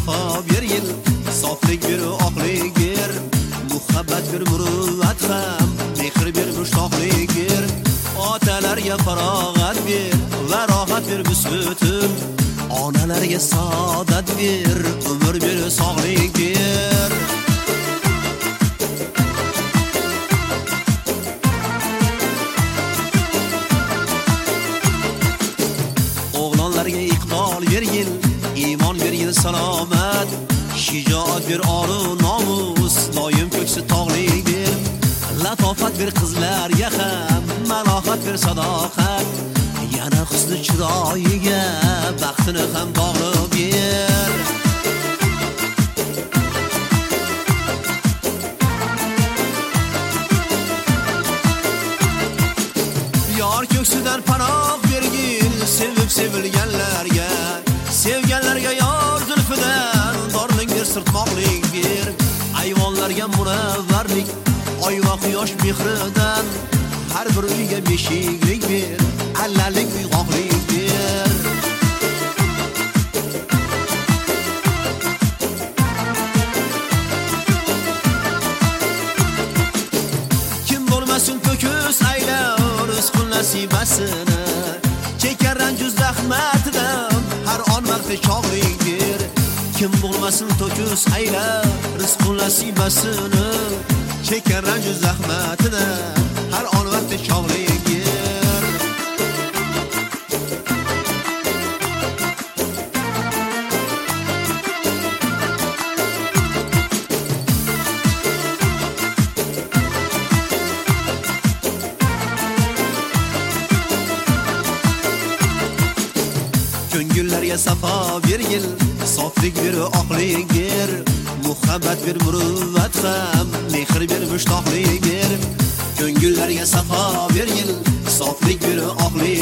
safo bir yil, soflik bir oqlik bir, muhabbat bir muruvvat ham, mehr bir mushtoqlik bir, otalarga farog'at bir va rohat bir bisbutum, onalarga saodat bir, umr bir sog'lik bir. O'g'lonlarga iqbol bir yil, iymon bir yil salomat, shijoat bir oru nomus, doim ko'ksi tog'lik bir, latofat bir qizlarga ham, malohat bir sadoqat, yana husni chiroyiga baxtini ham bog'lab ber. Yor ko'ksidan panoh bergin, sevib sevilganlarga, sevganlarga yor zulfidan dorlik bir sirtmoqlik bir, ayvonlarga munavvarlik, oy va quyosh mehridan, har bir uyga beshiklik bir, allalik uyg'oqlik bir. Kim bo'lmasin to'kis aylar rizq nasibasini, chekar ranju zahmatidan har on vaqti chog'lik bir. Kim bo'lmasin to'kis aylar rizq nasibasini, chekar ranju zahmatidan har on vaqti chog'lik bir. Ko'ngillarga safo bir yil, soflik bir oqlik bir, muhabbat bir muruvvat ham, mehr bir mushtoqlik bir. Ko'ngillarga safo bir yil, soflik bir oqlik